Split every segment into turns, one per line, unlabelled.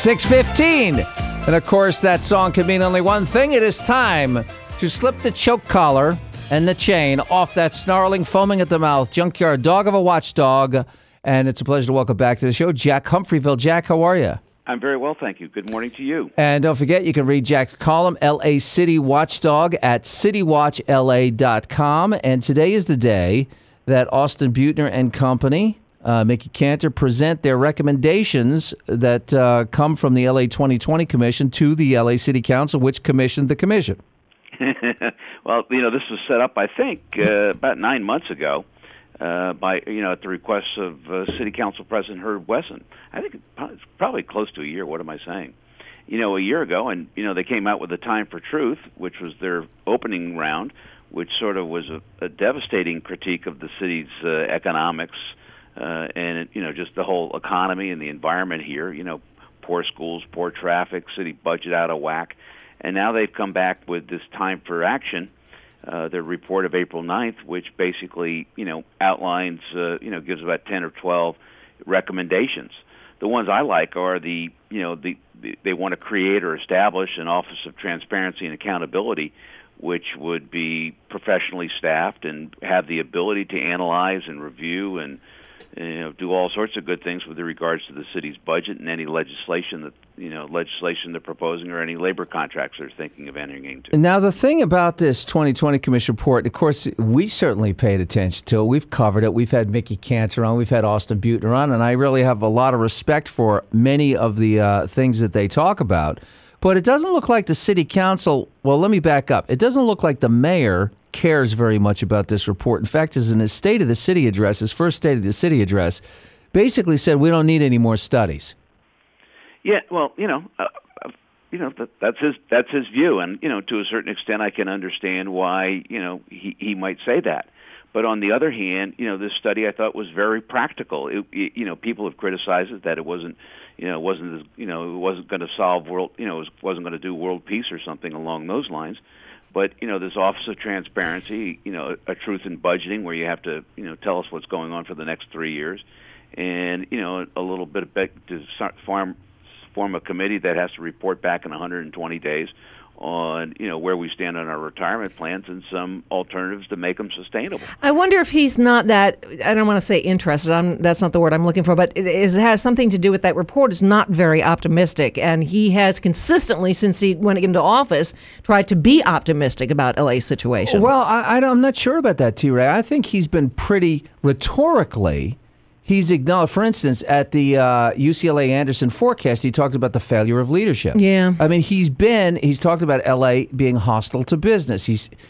6:15. And of course, that song can mean only one thing. It is time to slip the choke collar and the chain off that snarling, foaming at the mouth, junkyard dog of a watchdog. And it's a pleasure to welcome back to the show, Jack Humphreyville. Jack, how are you?
I'm very well, thank you. Good morning to you.
And don't forget, you can read Jack's column, LA City Watchdog, at citywatchla.com. And today is the day that Austin Beutner and company, Mickey Cantor, present their recommendations that come from the LA 2020 Commission to the LA City Council, which commissioned the commission.
Well, this was set up, I think, about 9 months ago by, at the request of City Council President Herb Wesson. I think it's probably close to a year. What am I saying? A year ago, and, they came out with the Time for Truth, which was their opening round, which sort of was a devastating critique of the city's economics and, just the whole economy and the environment here, poor schools, poor traffic, city budget out of whack. And now they've come back with this Time for Action, their report of April 9th, which basically, outlines, gives about 10 or 12 recommendations. The ones I like are they want to create or establish an Office of Transparency and Accountability, which would be professionally staffed and have the ability to analyze and review and do all sorts of good things with regards to the city's budget and any legislation they're proposing or any labor contracts they're thinking of entering into.
Now, the thing about this 2020 Commission report, of course, we certainly paid attention to it. We've covered it. We've had Mickey Cantor on. We've had Austin Beutner on, and I really have a lot of respect for many of the things that they talk about. But it doesn't look like the city council, well, let me back up. It doesn't look like the mayor cares very much about this report. In fact, in his State of the City address, his first State of the City address, basically said we don't need any more studies.
Yeah, well, that's his view, and to a certain extent, I can understand why he might say that. But on the other hand, this study I thought was very practical. People have criticized it that it wasn't going to solve world, it wasn't going to do world peace or something along those lines. But, this Office of Transparency, a truth in budgeting where you have to, tell us what's going on for the next 3 years. And, a little bit of to form a committee that has to report back in 120 days on, where we stand on our retirement plans and some alternatives to make them sustainable.
I wonder if he's not that, I don't want to say interested, that's not the word I'm looking for, but it has something to do with that report is not very optimistic. And he has consistently, since he went into office, tried to be optimistic about LA's situation.
Well, I'm not sure about that, T-Ray. I think he's been pretty rhetorically. He's acknowledged, for instance, at the UCLA Anderson forecast, he talked about the failure of leadership.
Yeah.
I mean, he's talked about LA being hostile to business.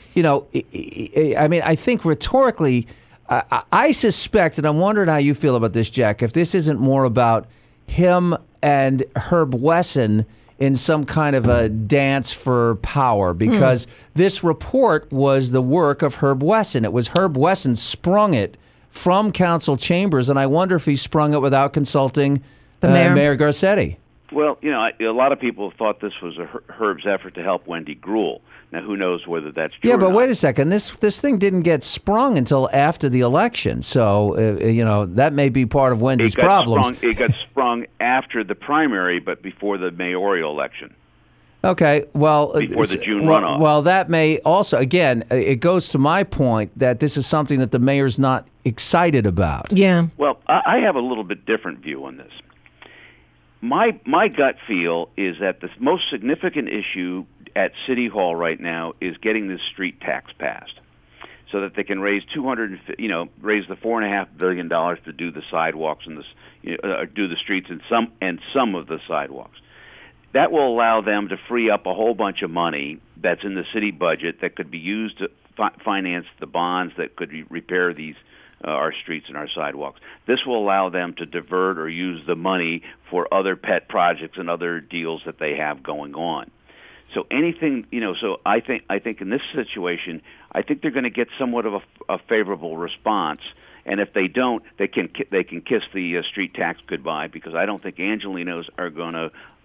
I think rhetorically, I suspect, and I'm wondering how you feel about this, Jack, if this isn't more about him and Herb Wesson in some kind of a dance for power, because this report was the work of Herb Wesson. It was Herb Wesson sprung it from council chambers, and I wonder if he sprung it without consulting
the mayor.
Mayor Garcetti.
Well, a lot of people thought this was Herb's effort to help Wendy Greuel. Now, who knows whether that's true
Yeah,
or
but
not.
wait a second. This thing didn't get sprung until after the election, so that may be part of Wendy's problems.
It got sprung after the primary, but before the mayoral election.
Okay, well,
before the June runoff.
Well, that may also, again, it goes to my point that this is something that the mayor's not excited about.
Yeah.
Well, I have a little bit different view on this. My gut feel is that the most significant issue at City Hall right now is getting this street tax passed, so that they can raise raise the $4.5 billion to do the sidewalks and do the streets and some of the sidewalks. That will allow them to free up a whole bunch of money that's in the city budget that could be used to finance the bonds that could repair these our streets and our sidewalks. This will allow them to divert or use the money for other pet projects and other deals that they have going on. So anything, so I think in this situation, I think they're going to get somewhat of a favorable response. And if they don't, they can kiss the street tax goodbye, because I don't think Angelenos are going to,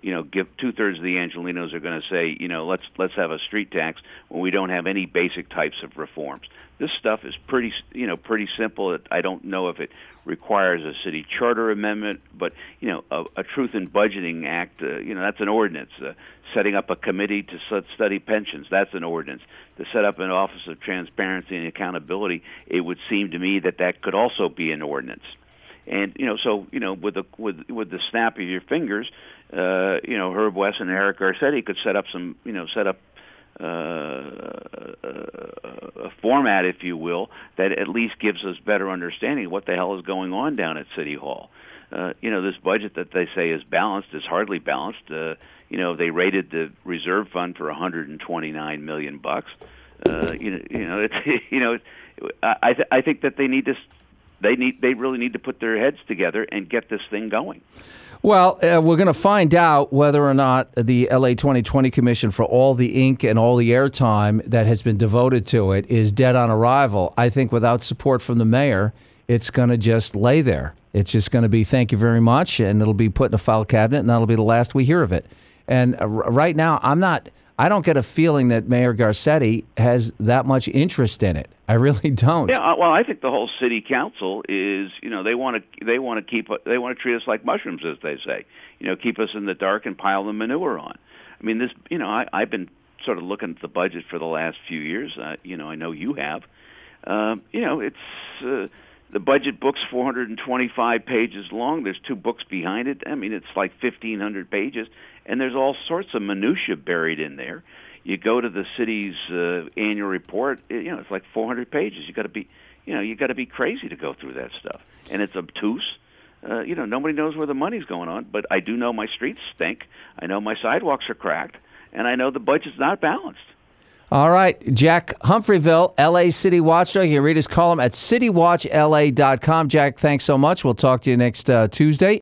give 2/3 of the Angelenos are going to say, let's have a street tax when we don't have any basic types of reforms. This stuff is pretty simple. I don't know if it requires a city charter amendment, but a Truth in Budgeting Act, that's an ordinance. Setting up a committee to study pensions, that's an ordinance. To set up an Office of Transparency and Accountability, it would seem to me that could also be an ordinance. And with the snap of your fingers, Herb Wesson and Eric Garcetti could set up a format, if you will, that at least gives us better understanding of what the hell is going on down at City Hall. This budget that they say is balanced is hardly balanced. They rated the reserve fund for $129 million bucks. I think that they really need to put their heads together and get this thing going.
Well, we're going to find out whether or not the LA 2020 Commission, for all the ink and all the airtime that has been devoted to it, is dead on arrival. I think without support from the mayor, it's going to just lay there. It's just going to be thank you very much, and it'll be put in a file cabinet, and that'll be the last we hear of it. And right now, I don't get a feeling that Mayor Garcetti has that much interest in it. I really don't.
Yeah, well, I think the whole city council is, they want to treat us like mushrooms, as they say. Keep us in the dark and pile the manure on. I mean, this, I've been sort of looking at the budget for the last few years. I know you have. It's the budget book's 425 pages long. There's 2 books behind it. I mean, it's like 1,500 pages, and there's all sorts of minutia buried in there. You go to the city's annual report. It's like 400 pages. You got to be crazy to go through that stuff, and it's obtuse. Nobody knows where the money's going on. But I do know my streets stink. I know my sidewalks are cracked, and I know the budget's not balanced.
All right, Jack Humphreyville, LA City Watchdog. You can read his column at citywatchla.com. Jack, thanks so much. We'll talk to you next Tuesday.